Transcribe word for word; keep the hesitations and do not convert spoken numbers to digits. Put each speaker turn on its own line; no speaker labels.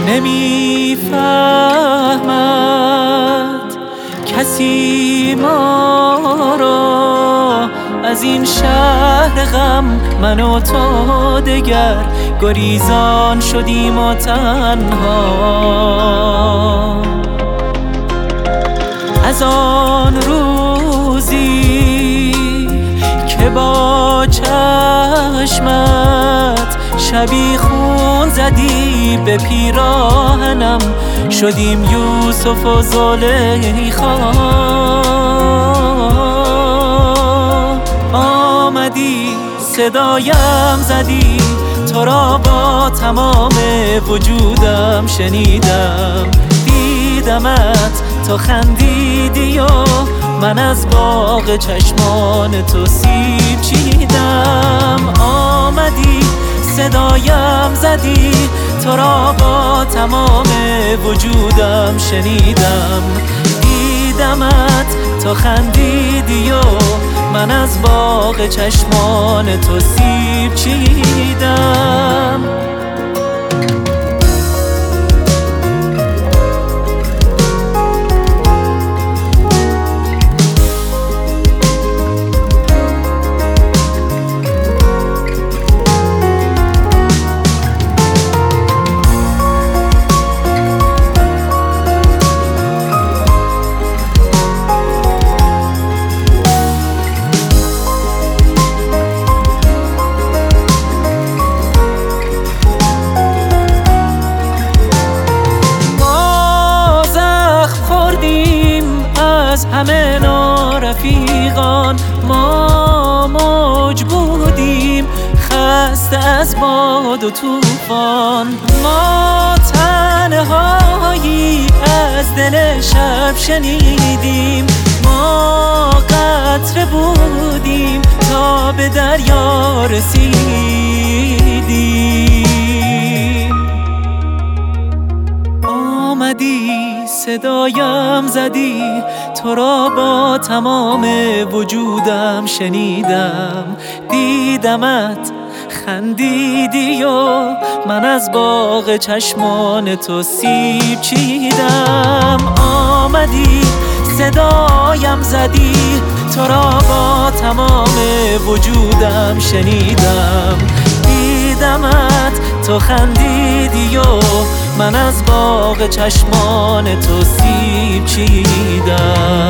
نمیفهمد کسی ما را از این شهر غم، من و تو دگر گریزان شدیم و تنها. از آن روزی که با چشمت شبیخون زدی به پیراهنم، شدیم یوسف و زلیخا. آمدی صدایم زدی، تو را با تمام وجودم شنیدم. دیدمت تو خندیدی و من از باغ چشمان تو سیب چیدم. آمدی صدایم زدی، تو را با تمام وجودم شنیدم. دیدمت تو خندیدی و من از باغ چشمان تو سیب چیدم. همه نارفیقان ما موج بودیم، خسته از باد و طوفان. ما تنهایی از دل شب شنیدیم، ما قطره بودیم تا به دریا رسیدیم. آمدی صدایم زدی، تو را با تمام وجودم شنیدم. دیدمت خندیدی و من از باغ چشمان تو سیب چیدم. آمدی صدایم زدی، تو را با تمام وجودم شنیدم. دیدمت تو خندیدی و من از باغ چشمان تو سیب چیدم.